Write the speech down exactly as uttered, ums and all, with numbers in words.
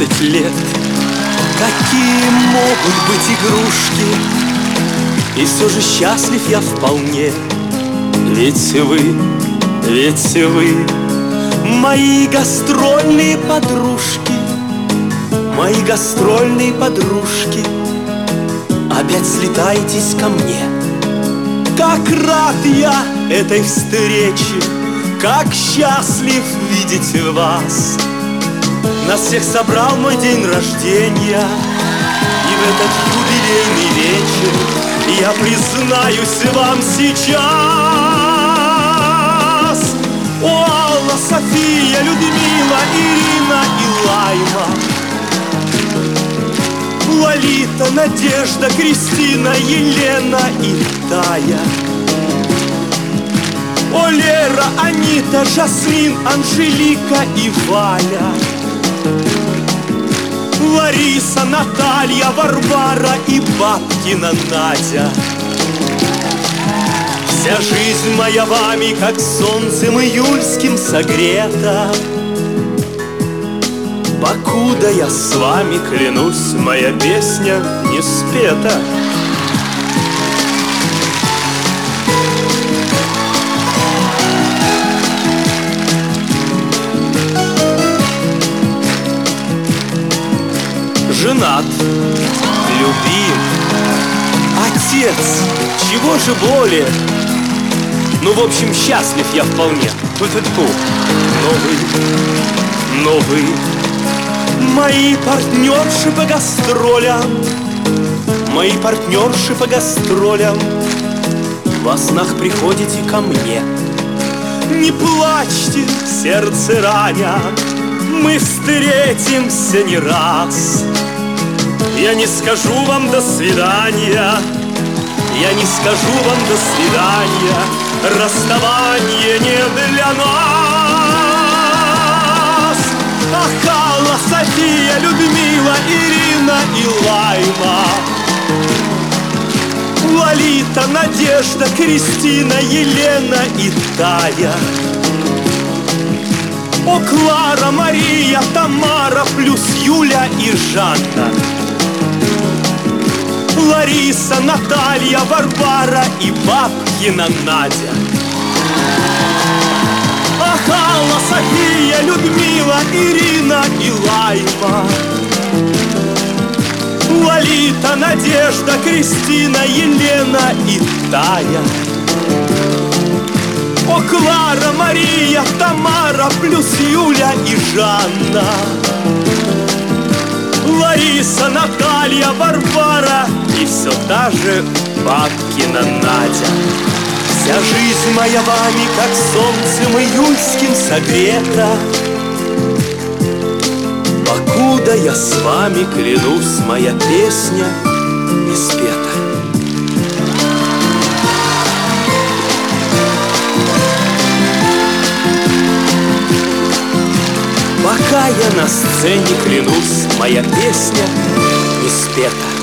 двадцать лет. Какие могут быть игрушки? И все же счастлив я вполне. Ведь вы, ведь вы мои гастрольные подружки, мои гастрольные подружки. Опять слетаетесь ко мне. Как рад я этой встрече, как счастлив видеть вас. Нас всех собрал мой день рождения, и в этот юбилейный вечер я признаюсь вам сейчас. О, Алла, София, Людмила, Ирина и Лайма, Лолита, Надежда, Кристина, Елена и Тая, о, Лера, Анита, Жасмин, Анжелика и Валя, Лариса, Наталья, Варвара и бабкина Надя. Вся жизнь моя вами, как солнцем июльским согрета. Покуда я с вами, клянусь, моя песня не спета. Женат, любим, отец, чего же более? Ну, в общем, счастлив я вполне. Тьфу-тьфу-тьфу. Новый, новый, мои партнерши по гастролям, мои партнерши по гастролям, во снах приходите ко мне. Не плачьте, сердце раня, мы встретимся не раз. Я не скажу вам до свидания, я не скажу вам до свидания. Расставание не для нас. Ах, Алла, София, Людмила, Ирина и Лайма, Лолита, Надежда, Кристина, Елена и Тая, о, Клара, Мария, Тамара, плюс Юля и Жанна, Лариса, Наталья, Варвара и бабкина Надя. Ах, Алла, София, Людмила, Ирина и Лайма, Лолита, Надежда, Кристина, Елена и Тая, о, Клара, Мария, Тамара, плюс Юля и Жанна, Лариса, Наталья, Варвара и все та же бабкина Надя. Вся жизнь моя вами, как солнцем июльским согрета. Покуда я с вами, клянусь, моя песня не спета. Пока я на сцене, клянусь, моя песня не спета.